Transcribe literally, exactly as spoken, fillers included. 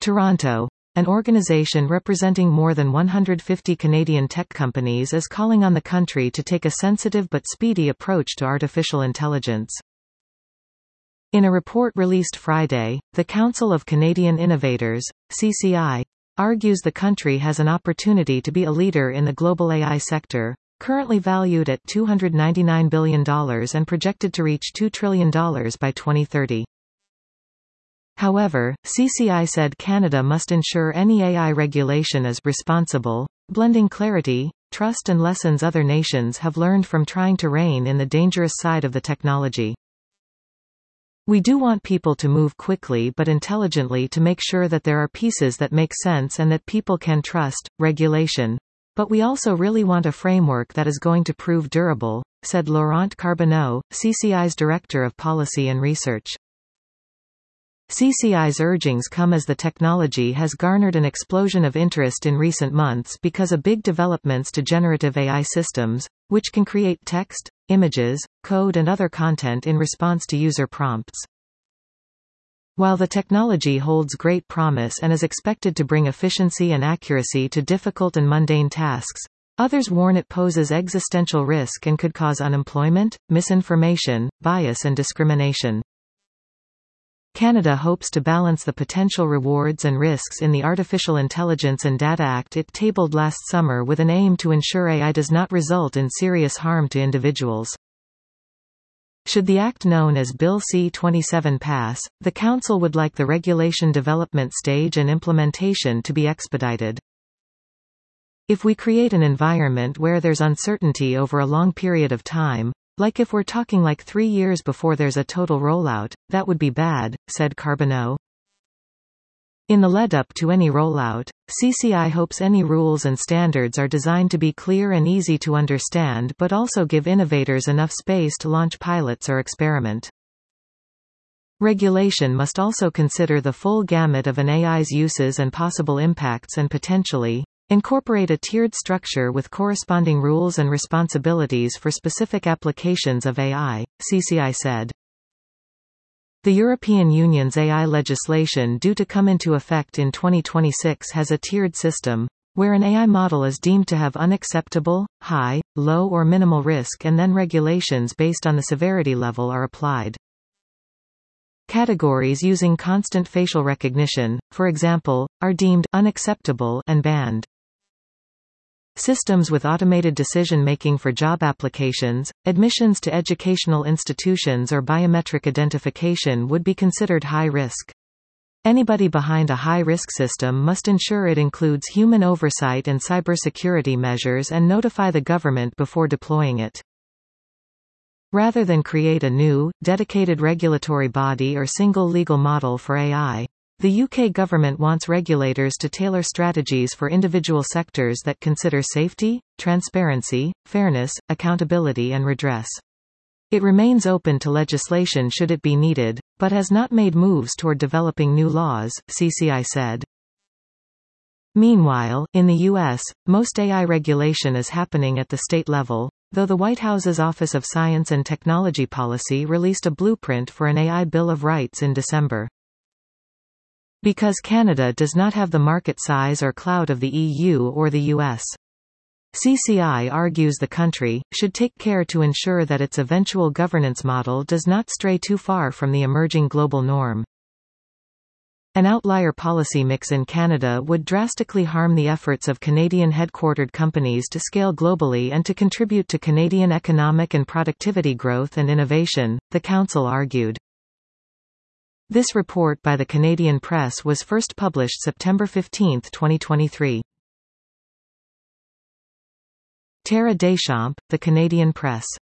Toronto. An organization representing more than one hundred fifty Canadian tech companies is calling on the country to take a sensitive but speedy approach to artificial intelligence. In a report released Friday, the Council of Canadian Innovators, C C I, argues the country has an opportunity to be a leader in the global A I sector, currently valued at two hundred ninety-nine billion dollars and projected to reach two trillion dollars by twenty thirty. However, C C I said Canada must ensure any A I regulation is responsible, blending clarity, trust and lessons other nations have learned from trying to rein in the dangerous side of the technology. We do want people to move quickly but intelligently to make sure that there are pieces that make sense and that people can trust, regulation. But we also really want a framework that is going to prove durable, said Laurent Carbonneau, C C I's Director of Policy and Research. C C I's urgings come as the technology has garnered an explosion of interest in recent months because of big developments to generative A I systems, which can create text, images, code and other content in response to user prompts. While the technology holds great promise and is expected to bring efficiency and accuracy to difficult and mundane tasks, others warn it poses existential risk and could cause unemployment, misinformation, bias and discrimination. Canada hopes to balance the potential rewards and risks in the Artificial Intelligence and Data Act it tabled last summer with an aim to ensure A I does not result in serious harm to individuals. Should the act known as Bill C twenty-seven pass, the Council would like the regulation development stage and implementation to be expedited. If we create an environment where there's uncertainty over a long period of time, like if we're talking like three years before there's a total rollout, that would be bad, said Carbonneau. In the lead-up to any rollout, C C I hopes any rules and standards are designed to be clear and easy to understand but also give innovators enough space to launch pilots or experiment. Regulation must also consider the full gamut of an A I's uses and possible impacts and potentially incorporate a tiered structure with corresponding rules and responsibilities for specific applications of A I, C C I said. The European Union's A I legislation due to come into effect in twenty twenty-six has a tiered system, where an A I model is deemed to have unacceptable, high, low or minimal risk and then regulations based on the severity level are applied. Categories using constant facial recognition, for example, are deemed unacceptable and banned. Systems with automated decision-making for job applications, admissions to educational institutions or biometric identification would be considered high risk. Anybody behind a high-risk system must ensure it includes human oversight and cybersecurity measures and notify the government before deploying it. Rather than create a new, dedicated regulatory body or single legal model for A I, the U K government wants regulators to tailor strategies for individual sectors that consider safety, transparency, fairness, accountability and redress. It remains open to legislation should it be needed, but has not made moves toward developing new laws, C C I said. Meanwhile, in the U S, most A I regulation is happening at the state level, though the White House's Office of Science and Technology Policy released a blueprint for an A I Bill of Rights in December. Because Canada does not have the market size or clout of the E U or the U S. C C I argues the country should take care to ensure that its eventual governance model does not stray too far from the emerging global norm. An outlier policy mix in Canada would drastically harm the efforts of Canadian-headquartered companies to scale globally and to contribute to Canadian economic and productivity growth and innovation, the Council argued. This report by the Canadian Press was first published September fifteenth twenty twenty-three. Tara Deschamps, The Canadian Press.